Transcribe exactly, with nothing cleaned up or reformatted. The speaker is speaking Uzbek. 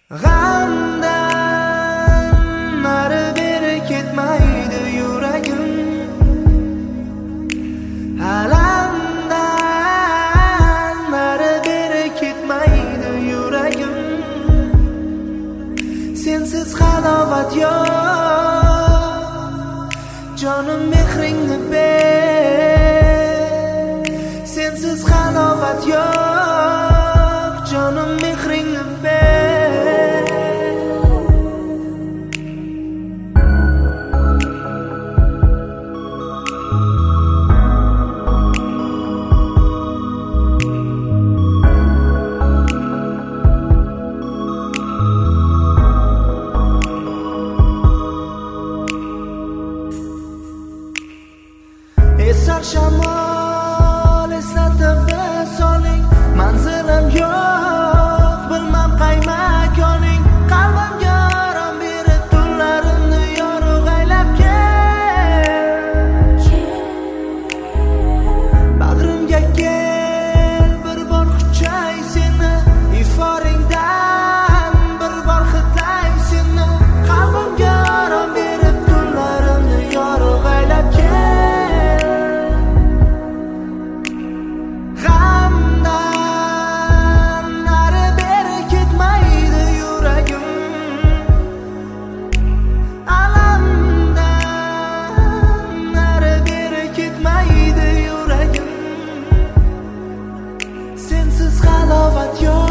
G'amdan nari beri ketmaydi yuragim, alamdan nari beri ketmaydi yuragim. Sensiz halovat yo'q, jonim mehringni ber. Sensiz halovat yo'q, jonim mehringni ber. Esar shamol eslatib soling, manzilim yo'q, bilmam qaymak yo'ling. Qalbimga orom berib tunlarimni yorug' aylab kel. Bag'rimga kel, bir bor quchay seni, iforingdan bir bor hidlay seni. Qalbimga orom berib tunlarimni yorug' aylab kel. Sensiz halovat yo'q.